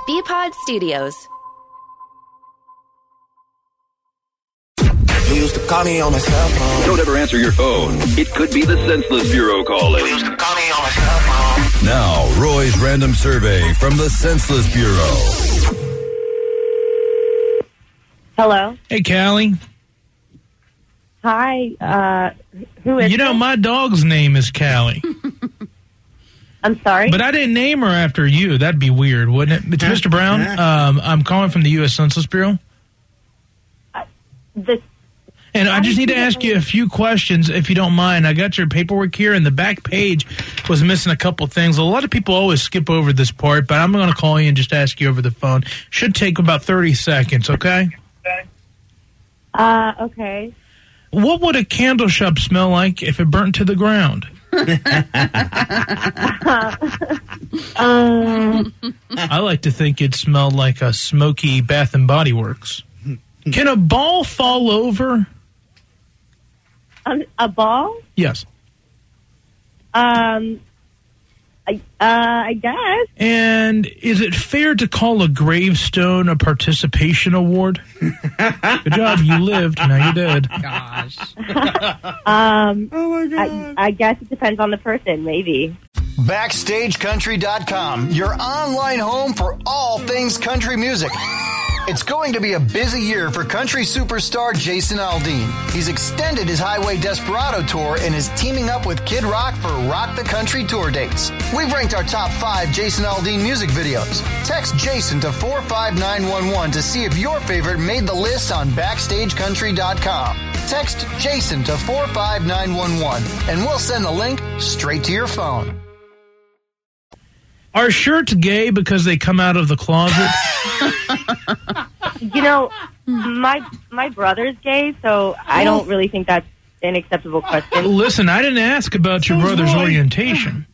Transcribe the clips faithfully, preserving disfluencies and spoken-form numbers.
B-Pod Studios. You used to call me on my cell phone. Don't ever answer your phone. It could be the Senseless Bureau calling. You used to call me on my cell phone. Now, Roy's random survey from the Senseless Bureau. Hello. Hey, Callie. Hi. Uh, who is You know, this? my dog's name is Callie. I'm sorry? But I didn't name her after you. That'd be weird, wouldn't it? It's Mister Brown. Um, I'm calling from the U S Census Bureau. Uh, this, And I just need to ask you a few questions, if you don't mind. I got your paperwork here, and the back page was missing a couple things. A lot of people always skip over this part, but I'm going to call you and just ask you over the phone. Should take about thirty seconds, okay? uh, okay. What would a candle shop smell like if it burnt to the ground? um, I like to think it smelled like a smoky Bath and Body Works. Can a ball fall over? um, a ball? Yes. Um, I, uh, I guess. And is it fair to call a gravestone a participation award? Good job, you lived, now you're dead. Gosh. um, oh my God. I, I guess it depends on the person, maybe. Backstage Country dot com, your online home for all things country music. It's going to be a busy year for country superstar Jason Aldean. He's extended his Highway Desperado tour and is teaming up with Kid Rock for Rock the Country tour dates. We've ranked our top five Jason Aldean music videos. Text Jason to four five nine one one to see if your favorite made the list on Backstage Country dot com. Text Jason to four five nine one one and we'll send the link straight to your phone. Are shirts gay because they come out of the closet? You know, my my brother's gay, so I don't really think that's an acceptable question. Listen, I didn't ask about your brother's orientation.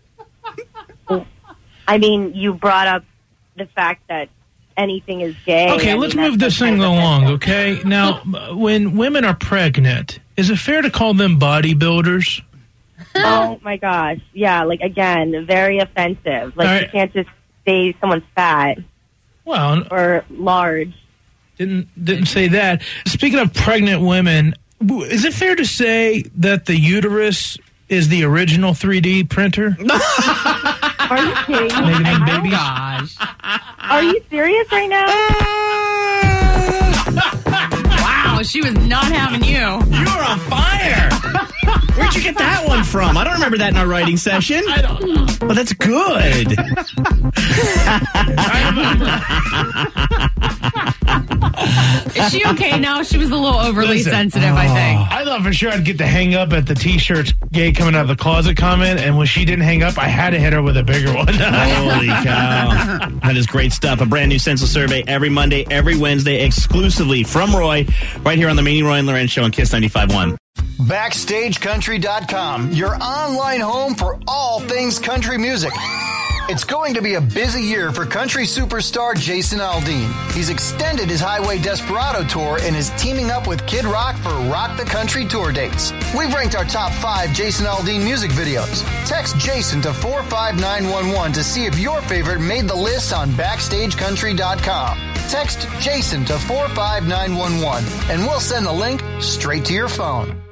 I mean, you brought up the fact that anything is gay. Okay, I let's mean, move that's this thing along, okay? Now, when women are pregnant, is it fair to call them bodybuilders? Oh, my gosh. Yeah, like, again, very offensive. Like, All right. you can't just say someone's fat Well, or large. didn't didn't say that. Speaking of pregnant women, w- is it fair to say that the uterus is the original three D printer? Are you kidding me? Making them Oh, babies? gosh. Are you serious right now? Wow, she was not having you. You are on fire! Where'd you get that one from? I don't remember that in our writing session. I don't know. Well, that's good. Is she okay now? She was a little overly Listen. sensitive, I think. I thought for sure I'd get to hang up at the T-shirts gay coming out of the closet comment, and when she didn't hang up, I had to hit her with a bigger one. Holy cow. That is great stuff. A brand new Senseless Survey every Monday, every Wednesday, exclusively from Roy, right here on the Mini Roy and Lorenz Show on Kiss ninety-five point one. Backstage Country dot com, your online home for all things country music. It's going to be a busy year for country superstar Jason Aldean. He's extended his Highway Desperado tour and is teaming up with Kid Rock for Rock the Country tour dates. We've ranked our top five Jason Aldean music videos. Text Jason to four five nine one one to see if your favorite made the list on Backstage Country dot com. Text Jason to four five nine one one and we'll send the link straight to your phone.